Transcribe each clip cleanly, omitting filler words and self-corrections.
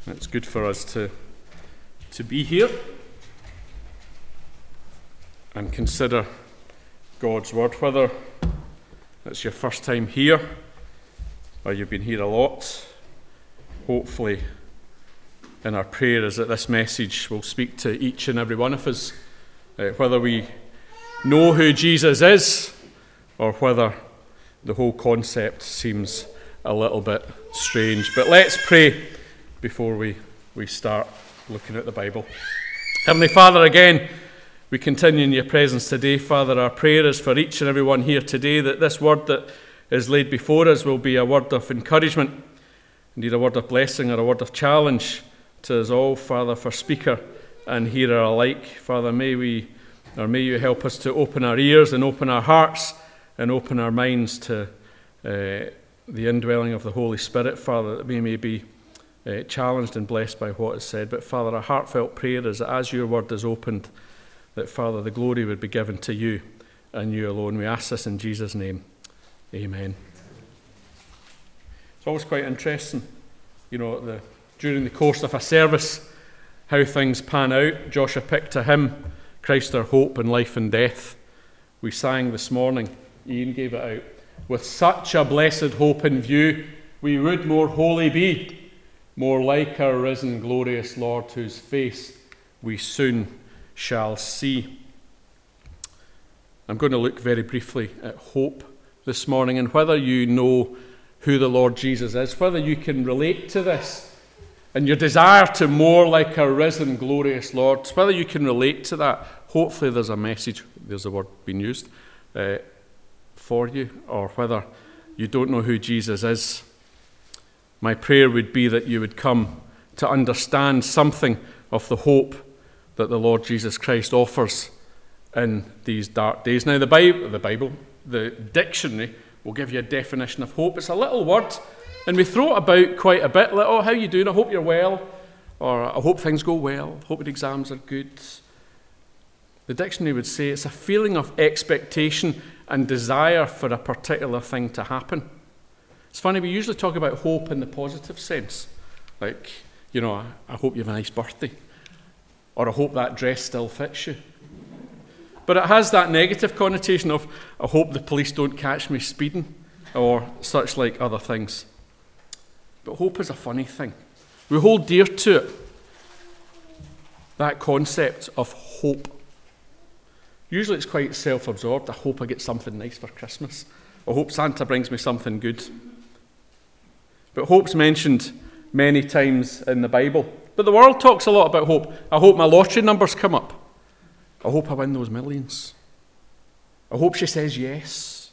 It's good for us to be here and consider God's Word, whether it's your first time here or you've been here a lot. Hopefully, in our prayer is that this message will speak to each and every one of us, whether we know who Jesus is or whether the whole concept seems a little bit strange. But let's pray before we start looking at the Bible. Heavenly Father, again, we continue in your presence today. Father, our prayer is for each and every one here today that this word that is laid before us will be a word of encouragement, indeed a word of blessing or a word of challenge to us all, Father, for speaker and hearer alike. Father, may you help us to open our ears and open our hearts and open our minds to the indwelling of the Holy Spirit, Father, that we may be challenged and blessed by what is said. But Father, our heartfelt prayer is that as your word is opened, that Father, the glory would be given to you and you alone. We ask this in Jesus' name. Amen. It's always quite interesting, during the course of a service, how things pan out. Joshua picked a hymn, Christ our hope in life and death. We sang this morning, Ian gave it out. With such a blessed hope in view, we would more holy be, more like our risen glorious Lord, whose face we soon shall see. I'm going to look very briefly at hope this morning, and whether you know who the Lord Jesus is, whether you can relate to this, and your desire to more like our risen glorious Lord, whether you can relate to that. Hopefully there's a message, there's a word being used, for you, or whether you don't know who Jesus is. My prayer would be that you would come to understand something of the hope that the Lord Jesus Christ offers in these dark days. Now, the dictionary will give you a definition of hope. It's a little word, and we throw it about quite a bit, like, oh, how you doing? I hope you're well, or I hope things go well, I hope your exams are good. The dictionary would say it's a feeling of expectation and desire for a particular thing to happen. It's funny, we usually talk about hope in the positive sense. Like, I hope you have a nice birthday. Or I hope that dress still fits you. But it has that negative connotation of, I hope the police don't catch me speeding, or such like other things. But hope is a funny thing. We hold dear to it, that concept of hope. Usually it's quite self-absorbed. I hope I get something nice for Christmas. I hope Santa brings me something good. But hope's mentioned many times in the Bible. But the world talks a lot about hope. I hope my lottery numbers come up. I hope I win those millions. I hope she says yes.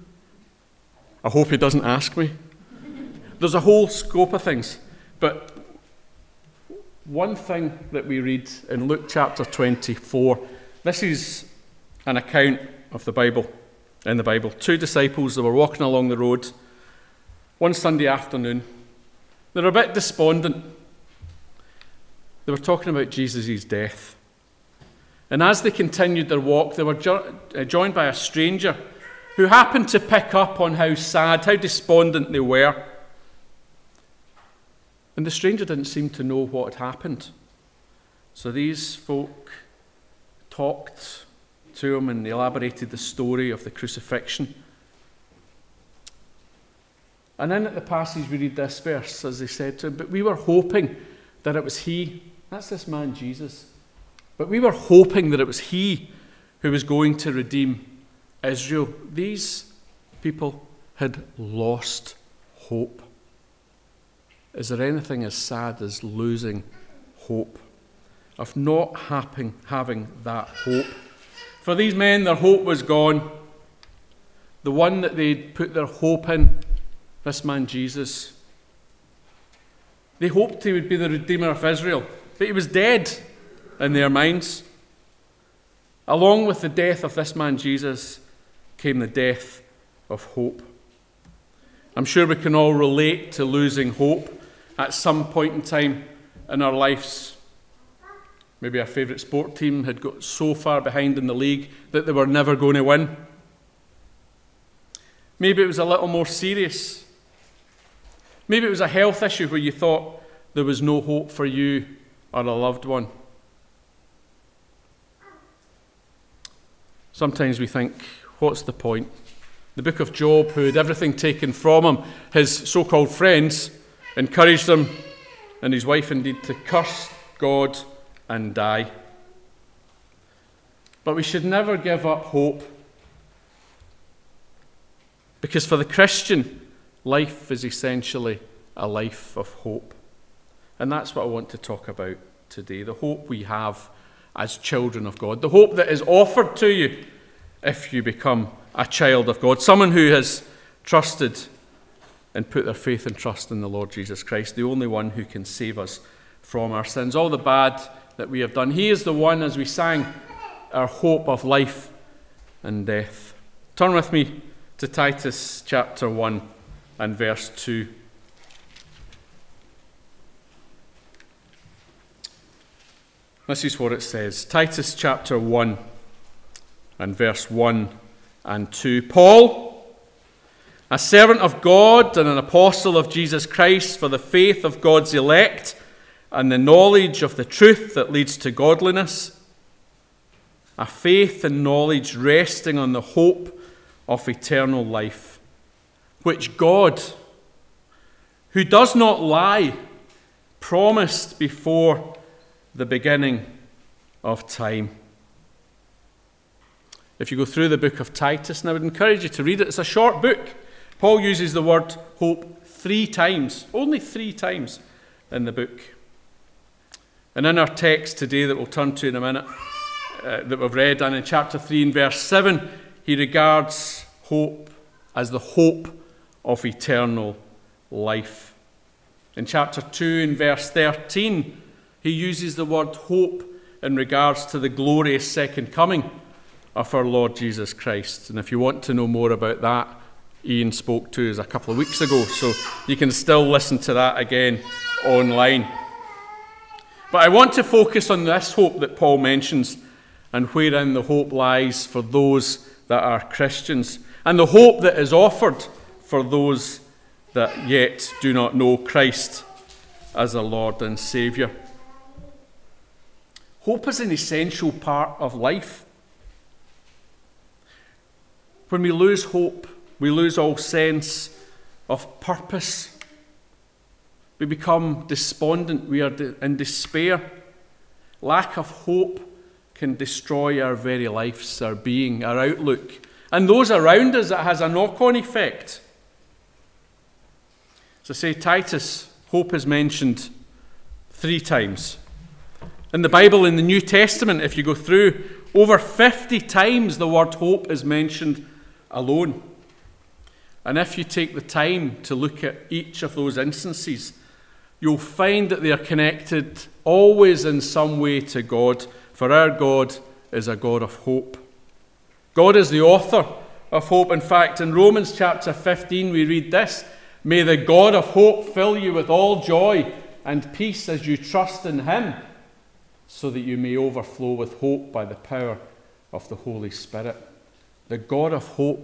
I hope he doesn't ask me. There's a whole scope of things. But one thing that we read in Luke chapter 24, this is an account of the Bible, in the Bible. Two disciples, they were walking along the road one Sunday afternoon. They were a bit despondent. They were talking about Jesus' death. And as they continued their walk, they were joined by a stranger who happened to pick up on how sad, how despondent they were. And the stranger didn't seem to know what had happened. So these folk talked to him and elaborated the story of the crucifixion. And then at the passage we read this verse, as they said to him, but we were hoping that it was he, that's this man Jesus, but we were hoping that it was he who was going to redeem Israel. These people had lost hope. Is there anything as sad as losing hope? Of not having that hope? For these men, their hope was gone. The one that they'd put their hope in, this man Jesus, they hoped he would be the Redeemer of Israel, but he was dead in their minds. Along with the death of this man Jesus came the death of hope. I'm sure we can all relate to losing hope at some point in time in our lives. Maybe our favourite sport team had got so far behind in the league that they were never going to win. Maybe it was a little more serious. Maybe it was a health issue where you thought, there was no hope for you or a loved one? Sometimes we think, what's the point? The book of Job, who had everything taken from him, his so-called friends encouraged him, and his wife indeed, to curse God and die. But we should never give up hope, because for the Christian, life is essentially a life of hope. And that's what I want to talk about today, the hope we have as children of God, the hope that is offered to you if you become a child of God, someone who has trusted and put their faith and trust in the Lord Jesus Christ, the only one who can save us from our sins, all the bad that we have done. He is the one, as we sang, our hope of life and death. Turn with me to Titus chapter 1 and verse 2. This is what it says. Titus chapter 1 and verse 1 and 2. Paul, a servant of God and an apostle of Jesus Christ, for the faith of God's elect and the knowledge of the truth that leads to godliness, a faith and knowledge resting on the hope of eternal life, which God, who does not lie, promised before the beginning of time. If you go through the book of Titus, and I would encourage you to read it, it's a short book. Paul uses the word hope 3 times, only 3 times in the book. And in our text today that we'll turn to in a minute, that we've read, and in chapter 3 and verse 7, he regards hope as the hope of eternal life. In chapter 2 and verse 13, he uses the word hope in regards to the glorious second coming of our Lord Jesus Christ. And if you want to know more about that, Ian spoke to us a couple of weeks ago, so you can still listen to that again online. But I want to focus on this hope that Paul mentions, and wherein the hope lies for those that are Christians, and the hope that is offered for those that yet do not know Christ as a Lord and Saviour. Hope is an essential part of life. When we lose hope, we lose all sense of purpose. We become despondent. We are in despair. Lack of hope can destroy our very lives, our being, our outlook. And those around us, it has a knock-on effect. As I say, Titus, hope is mentioned 3 times. In the Bible, in the New Testament, if you go through, over 50 times the word hope is mentioned alone. And if you take the time to look at each of those instances, you'll find that they are connected always in some way to God, for our God is a God of hope. God is the author of hope. In fact, in Romans chapter 15, we read this: "May the God of hope fill you with all joy and peace as you trust in him, so that you may overflow with hope by the power of the Holy Spirit." The God of hope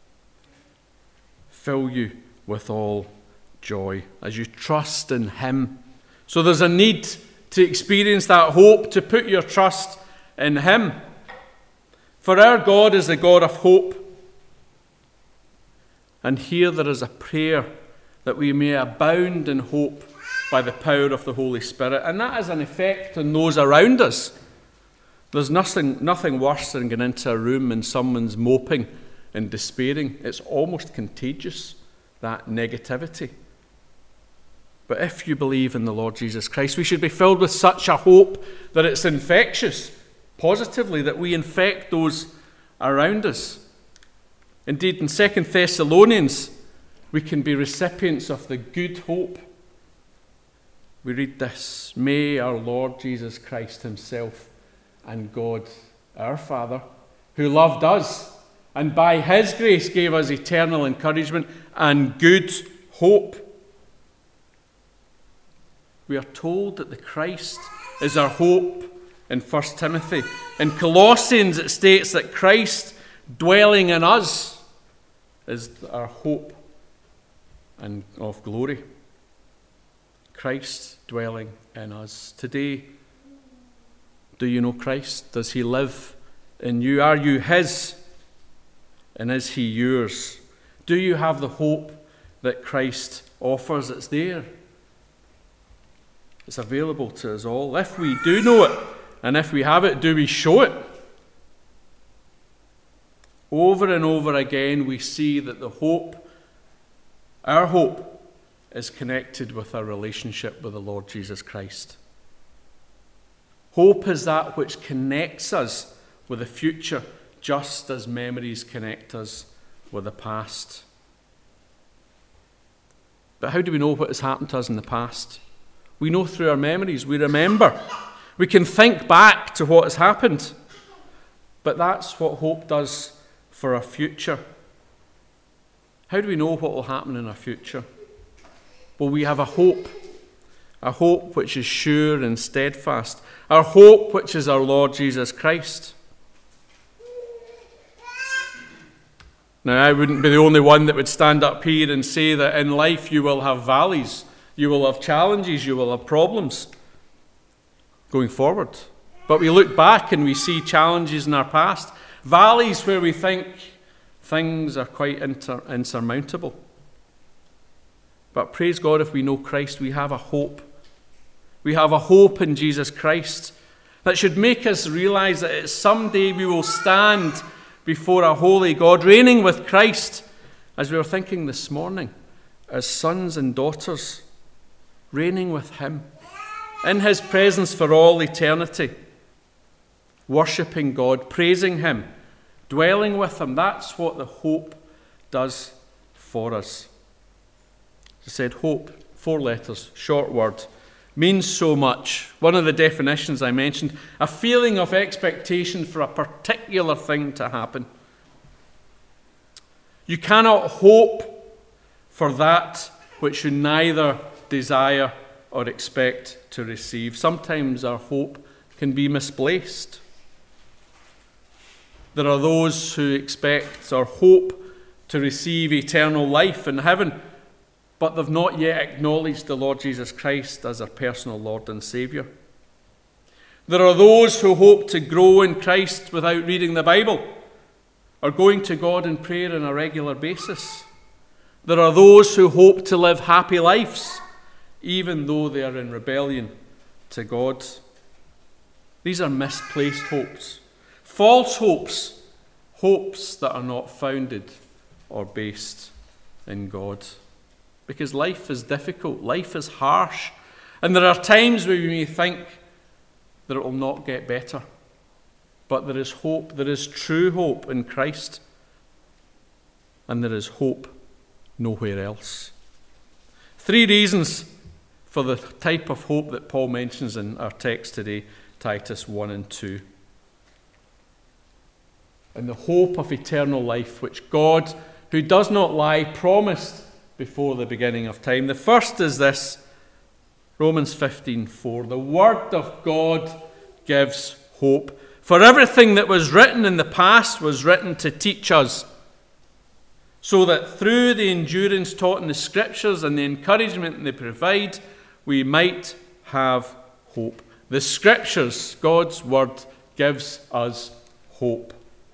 fill you with all joy as you trust in him. So there's a need to experience that hope, to put your trust in him. For our God is a God of hope. And here there is a prayer that we may abound in hope by the power of the Holy Spirit. And that has an effect on those around us. There's nothing worse than going into a room and someone's moping and despairing. It's almost contagious, that negativity. But if you believe in the Lord Jesus Christ, we should be filled with such a hope that it's infectious, positively, that we infect those around us. Indeed, in 2 Thessalonians, we can be recipients of the good hope. We read this: "May our Lord Jesus Christ himself and God, our Father, who loved us and by his grace gave us eternal encouragement and good hope." We are told that the Christ is our hope in 1 Timothy. In Colossians, it states that Christ dwelling in us is our hope and of glory. Christ dwelling in us. Today, do you know Christ? Does he live in you? Are you his? And is he yours? Do you have the hope that Christ offers? It's there. It's available to us all. If we do know it, and if we have it, do we show it? Over and over again, we see that our hope, is connected with our relationship with the Lord Jesus Christ. Hope is that which connects us with the future, just as memories connect us with the past. But how do we know what has happened to us in the past? We know through our memories. We remember. We can think back to what has happened. But that's what hope does for our future. How do we know what will happen in our future? Well, we have a hope which is sure and steadfast, our hope which is our Lord Jesus Christ. Now, I wouldn't be the only one that would stand up here and say that in life you will have valleys, you will have challenges, you will have problems going forward. But we look back and we see challenges in our past, valleys where we think things are quite insurmountable. But praise God, if we know Christ, we have a hope. We have a hope in Jesus Christ that should make us realize that someday we will stand before a holy God, reigning with Christ, as we were thinking this morning, as sons and daughters, reigning with him, in his presence for all eternity, worshipping God, praising him, dwelling with him. That's what the hope does for us. As I said, hope, 4 letters, short word, means so much. One of the definitions I mentioned, a feeling of expectation for a particular thing to happen. You cannot hope for that which you neither desire or expect to receive. Sometimes our hope can be misplaced. There are those who expect or hope to receive eternal life in heaven, but they've not yet acknowledged the Lord Jesus Christ as their personal Lord and Saviour. There are those who hope to grow in Christ without reading the Bible or going to God in prayer on a regular basis. There are those who hope to live happy lives, even though they are in rebellion to God. These are misplaced hopes, false hopes, hopes that are not founded or based in God. Because life is difficult, life is harsh, and there are times where we may think that it will not get better. But there is hope, there is true hope in Christ, and there is hope nowhere else. 3 reasons for the type of hope that Paul mentions in our text today, Titus 1 and 2. And the hope of eternal life, which God, who does not lie, promised before the beginning of time. The first is this, Romans 15:4. The word of God gives hope. For everything that was written in the past was written to teach us, so that through the endurance taught in the Scriptures and the encouragement they provide, we might have hope. The Scriptures, God's word, gives us hope.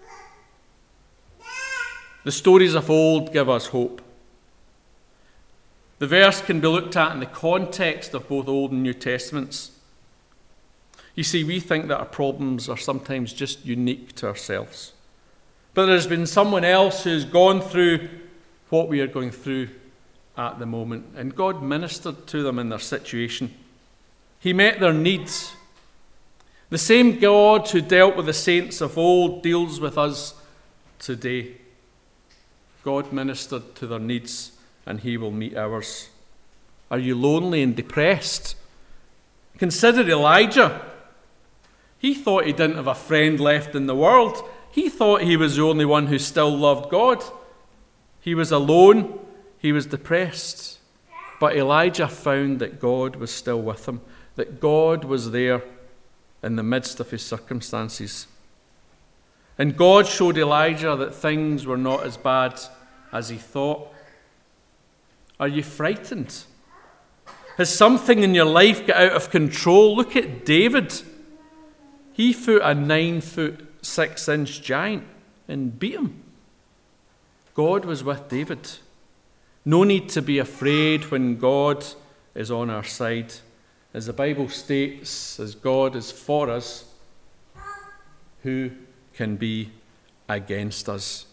The stories of old give us hope. The verse can be looked at in the context of both Old and New Testaments. You see, we think that our problems are sometimes just unique to ourselves. But there's been someone else who's gone through what we are going through at the moment, and God ministered to them in their situation. He met their needs. The same God who dealt with the saints of old deals with us today. God ministered to their needs, and he will meet ours. Are you lonely and depressed? Consider Elijah. He thought he didn't have a friend left in the world. He thought he was the only one who still loved God. He was alone. He was depressed. But Elijah found that God was still with him, that God was there in the midst of his circumstances. And God showed Elijah that things were not as bad as he thought. Are you frightened? Has something in your life got out of control? Look at David. He fought a 9'6" giant and beat him. God was with David. No need to be afraid when God is on our side. As the Bible states, as God is for us, who can be against us?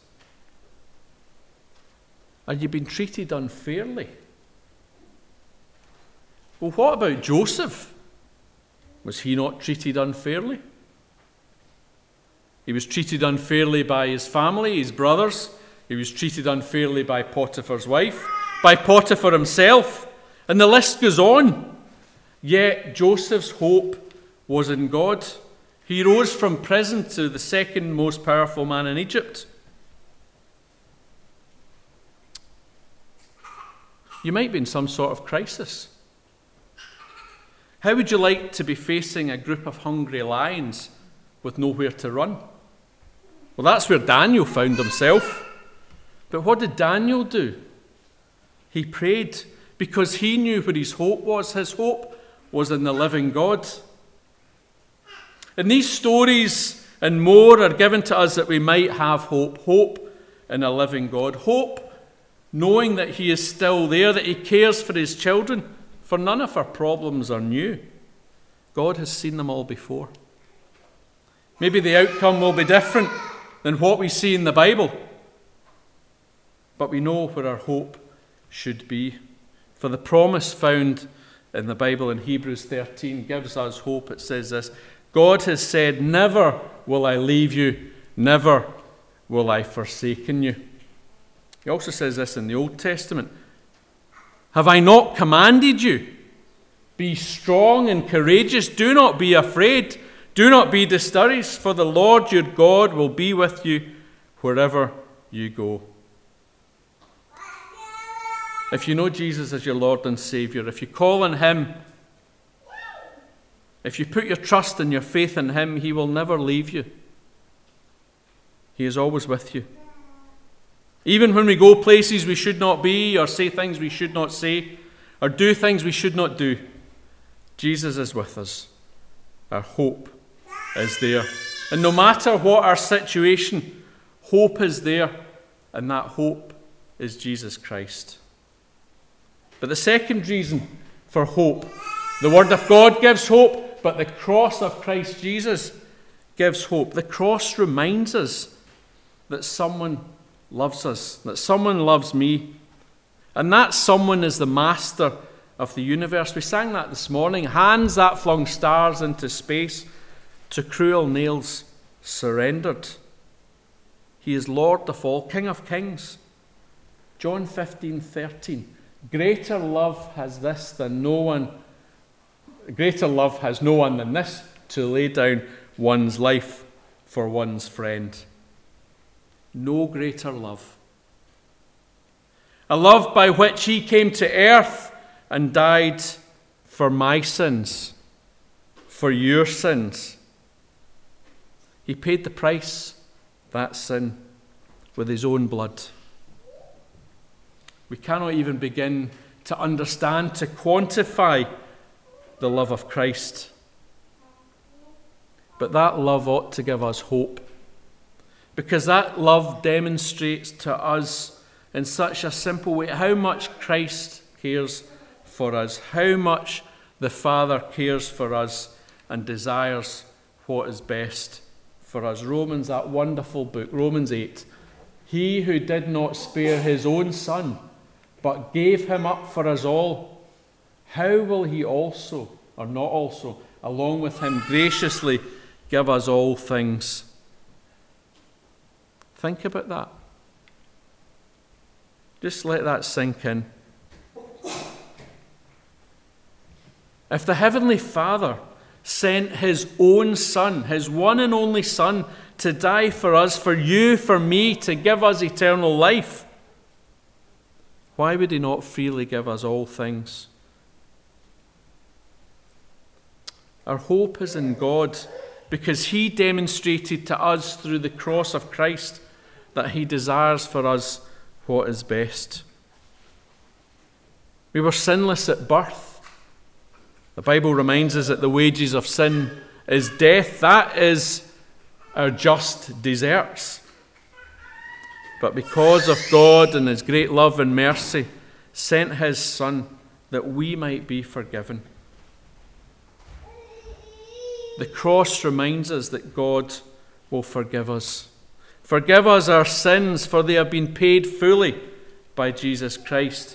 Are you being treated unfairly? Well, what about Joseph? Was he not treated unfairly? He was treated unfairly by his family, his brothers. He was treated unfairly by Potiphar's wife, by Potiphar himself, and the list goes on. Yet Joseph's hope was in God. He rose from prison to the second most powerful man in Egypt. You might be in some sort of crisis. How would you like to be facing a group of hungry lions with nowhere to run? Well, that's where Daniel found himself. But what did Daniel do? He prayed because he knew where his hope was. His hope was in the living God. And these stories and more are given to us that we might have hope. Hope in a living God. Hope knowing that he is still there, that he cares for his children. For none of our problems are new. God has seen them all before. Maybe the outcome will be different than what we see in the Bible. But we know where our hope should be. For the promise found in the Bible in Hebrews 13 gives us hope. It says this: God has said, "Never will I leave you, never will I forsaken you." He also says this in the Old Testament: "Have I not commanded you? Be strong and courageous. Do not be afraid. Do not be discouraged, for the Lord your God will be with you wherever you go." If you know Jesus as your Lord and Savior, if you call on him, if you put your trust and your faith in him, he will never leave you. He is always with you. Even when we go places we should not be, or say things we should not say, or do things we should not do, Jesus is with us. Our hope is there. And no matter what our situation, hope is there, and that hope is Jesus Christ. But the second reason for hope, the Word of God gives hope, but the cross of Christ Jesus gives hope. The cross reminds us that someone loves us, that someone loves me, and that someone is the master of the universe. We sang that this morning. Hands that flung stars into space, to cruel nails surrendered. He is Lord of all, King of kings. John 15:13. Greater love has no one than this, to lay down one's life for one's friend. No greater love. A love by which he came to earth and died for my sins, for your sins. He paid the price, that sin, with his own blood. We cannot even begin to understand, to quantify the love of Christ. But that love ought to give us hope, because that love demonstrates to us in such a simple way how much Christ cares for us, how much the Father cares for us and desires what is best for us. Romans, that wonderful book, Romans 8. He who did not spare his own Son, but gave him up for us all, how will he also, or not also, along with him graciously give us all things? Think about that. Just let that sink in. If the Heavenly Father sent his own Son, his one and only Son, to die for us, for you, for me, to give us eternal life, why would he not freely give us all things? Our hope is in God, because he demonstrated to us through the cross of Christ that he desires for us what is best. We were sinless at birth. The Bible reminds us that the wages of sin is death. That is our just deserts. But because of God and his great love and mercy, sent his Son that we might be forgiven. The cross reminds us that God will forgive us. Forgive us our sins, for they have been paid fully by Jesus Christ.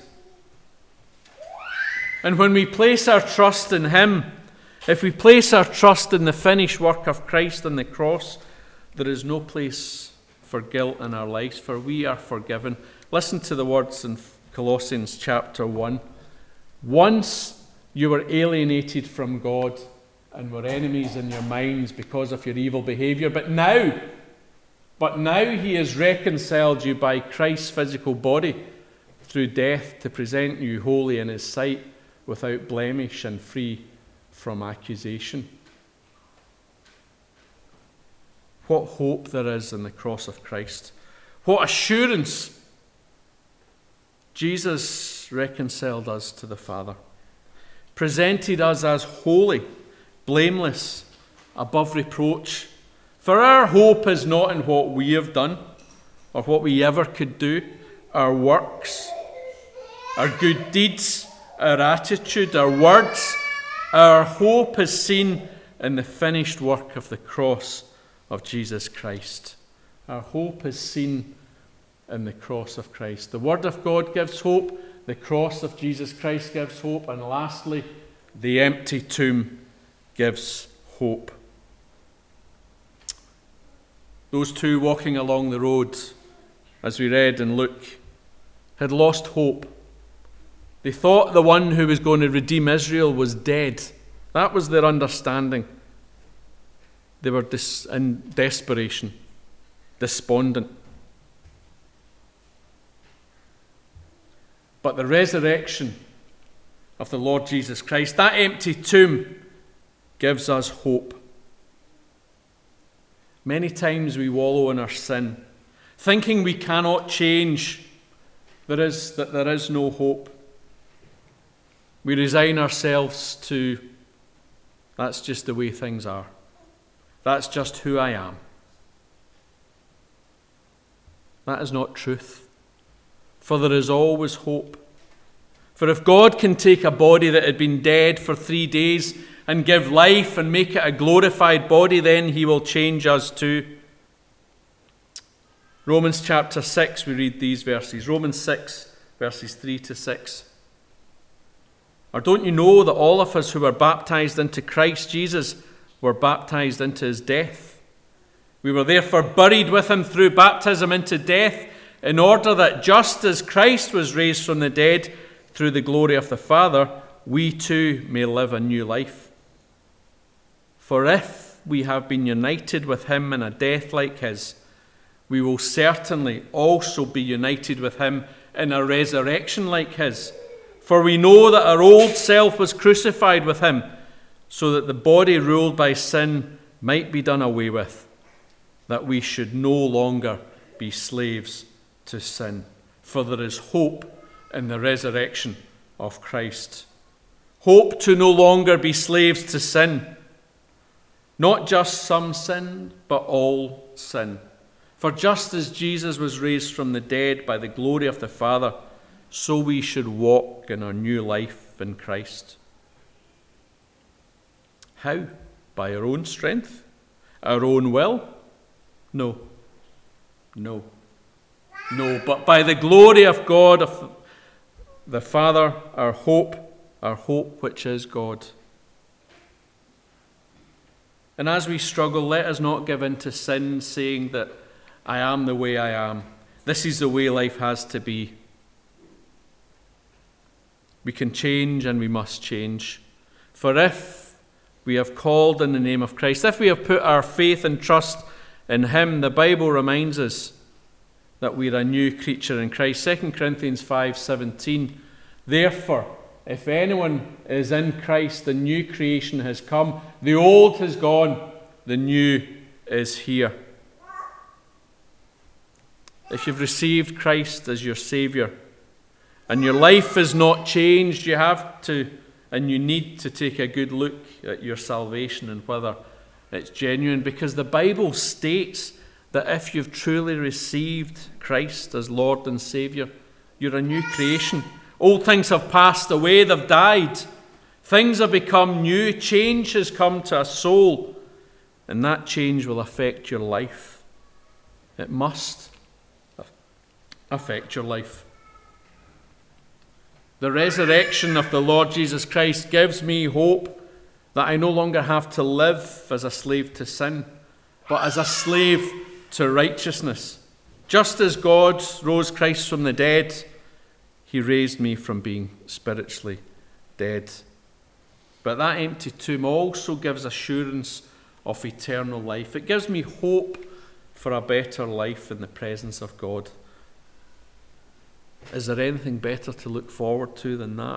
And when we place our trust in him, if we place our trust in the finished work of Christ on the cross, there is no place for guilt in our lives, for we are forgiven. Listen to the words in Colossians chapter 1. Once you were alienated from God and were enemies in your minds because of your evil behavior, but now he has reconciled you by Christ's physical body through death to present you holy in his sight, without blemish and free from accusation. What hope there is in the cross of Christ. What assurance. Jesus reconciled us to the Father, presented us as holy, blameless, above reproach. For our hope is not in what we have done or what we ever could do, our works, our good deeds, our attitude, our words. Our hope is seen in the finished work of the cross of Jesus Christ. Our hope is seen in the cross of Christ. The Word of God gives hope, the cross of Jesus Christ gives hope, and lastly, the empty tomb gives hope. Those two walking along the road, as we read in Luke, had lost hope. They thought the one who was going to redeem Israel was dead. That was their understanding. They were in desperation, despondent. But the resurrection of the Lord Jesus Christ, that empty tomb, gives us hope. Many times we wallow in our sin, thinking we cannot change, there is no hope. We resign ourselves to, that's just the way things are. That's just who I am. That is not truth. For there is always hope. For if God can take a body that had been dead for 3 days and give life and make it a glorified body, then he will change us too. Romans chapter 6, we read these verses. Romans 6, verses 3 to 6. Or don't you know that all of us who were baptized into Christ Jesus were baptized into his death? We were therefore buried with him through baptism into death, in order that just as Christ was raised from the dead through the glory of the Father, we too may live a new life. For if we have been united with him in a death like his, we will certainly also be united with him in a resurrection like his. For we know that our old self was crucified with him, so that the body ruled by sin might be done away with, that we should no longer be slaves to sin. For there is hope in the resurrection of Christ. Hope to no longer be slaves to sin. Not just some sin, but all sin. For just as Jesus was raised from the dead by the glory of the Father, so we should walk in our new life in Christ. How? By our own strength? Our own will? No. No. No, but by the glory of God, of the Father, our hope which is God. And as we struggle, let us not give in to sin, saying that I am the way I am. This is the way life has to be. We can change and we must change. For if we have called in the name of Christ, if we have put our faith and trust in him, the Bible reminds us that we're a new creature in Christ. 2 Corinthians 5:17. Therefore, if anyone is in Christ, the new creation has come. The old has gone, the new is here. If you've received Christ as your Saviour, and your life is not changed, you have to And you need to take a good look at your salvation and whether it's genuine, because the Bible states that if you've truly received Christ as Lord and Saviour, you're a new creation. Old things have passed away, they've died. Things have become new. Change has come to a soul, and that change will affect your life. It must affect your life. The resurrection of the Lord Jesus Christ gives me hope that I no longer have to live as a slave to sin, but as a slave to righteousness. Just as God rose Christ from the dead, he raised me from being spiritually dead. But that empty tomb also gives assurance of eternal life. It gives me hope for a better life in the presence of God. Is there anything better to look forward to than that?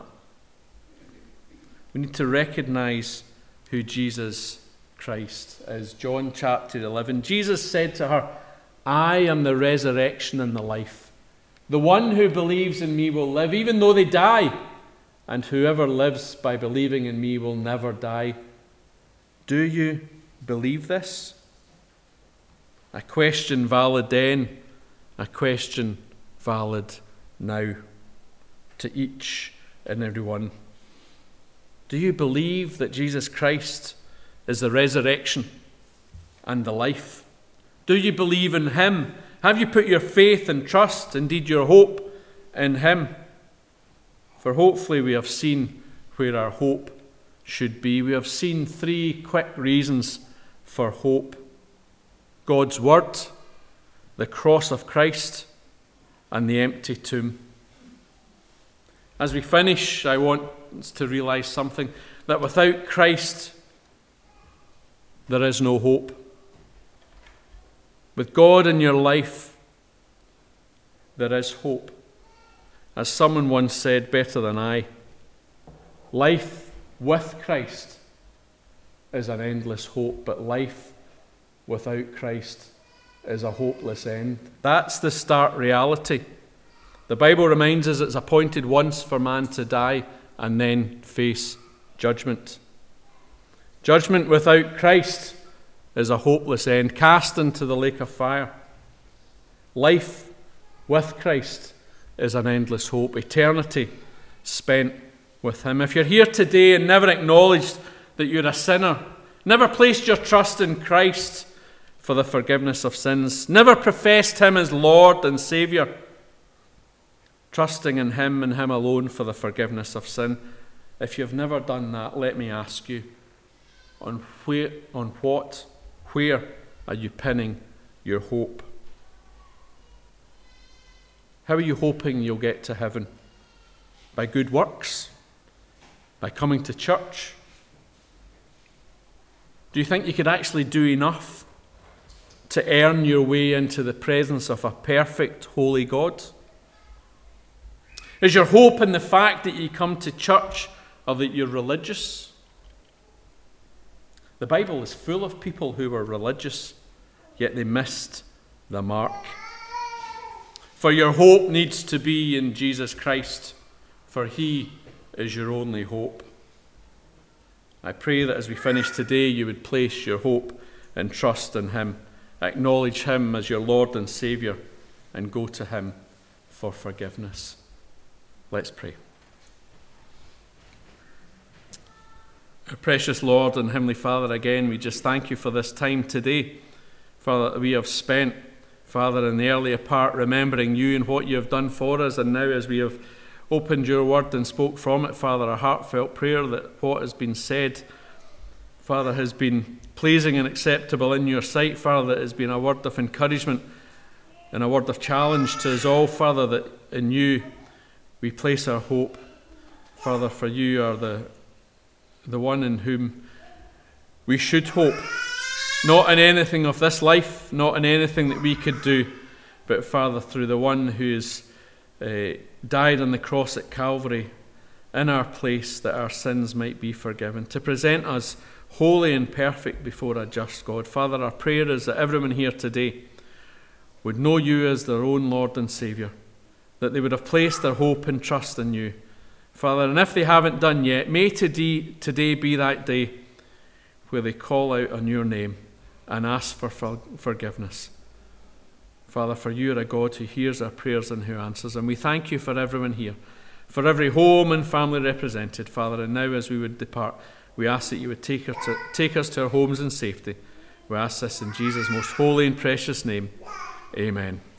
We need to recognize who Jesus Christ is. John chapter 11. Jesus said to her, I am the resurrection and the life. The one who believes in me will live even though they die, and whoever lives by believing in me will never die. Do you believe this? A question valid then, a question valid now to each and every one. Do you believe that Jesus Christ is the resurrection and the life? Do you believe in him? Have you put your faith and trust, indeed your hope, in him? For hopefully we have seen where our hope should be. We have seen 3 quick reasons for hope: God's word, the cross of Christ, and the empty tomb. As we finish, I want us to realize something, that without Christ, there is no hope. With God in your life, there is hope. As someone once said better than I, life with Christ is an endless hope, but life without Christ is a hopeless end. That's the stark reality. The Bible reminds us it's appointed once for man to die and then face judgment. Judgment without Christ is a hopeless end, cast into the lake of fire. Life with Christ is an endless hope, eternity spent with him. If you're here today and never acknowledged that you're a sinner, never placed your trust in Christ for the forgiveness of sins, never professed him as Lord and Saviour, trusting in him and him alone for the forgiveness of sin, if you've never done that, let me ask you, where are you pinning your hope? How are you hoping you'll get to heaven? By good works? By coming to church? Do you think you could actually do enough to earn your way into the presence of a perfect, holy God? Is your hope in the fact that you come to church or that you're religious? The Bible is full of people who were religious, yet they missed the mark. For your hope needs to be in Jesus Christ, for he is your only hope. I pray that as we finish today, you would place your hope and trust in him, acknowledge him as your Lord and Saviour, and go to him for forgiveness. Let's pray. Our precious Lord and Heavenly Father, again, we just thank you for this time today, Father, that we have spent, Father, in the earlier part, remembering you and what you have done for us, and now as we have opened your word and spoke from it, Father, a heartfelt prayer that what has been said, Father, has been pleasing and acceptable in your sight, Father, that has been a word of encouragement and a word of challenge to us all, Father, that in you we place our hope, Father, for you are the one in whom we should hope, not in anything of this life, not in anything that we could do, but Father, through the one who has died on the cross at Calvary in our place, that our sins might be forgiven, to present us holy and perfect before a just God. Father, our prayer is that everyone here today would know you as their own Lord and Saviour, that they would have placed their hope and trust in you. Father, and if they haven't done yet, may today be that day where they call out on your name and ask for forgiveness. Father, for you are a God who hears our prayers and who answers. And we thank you for everyone here, for every home and family represented, Father. And now as we would depart, we ask that you would take us to our homes in safety. We ask this in Jesus' most holy and precious name. Amen.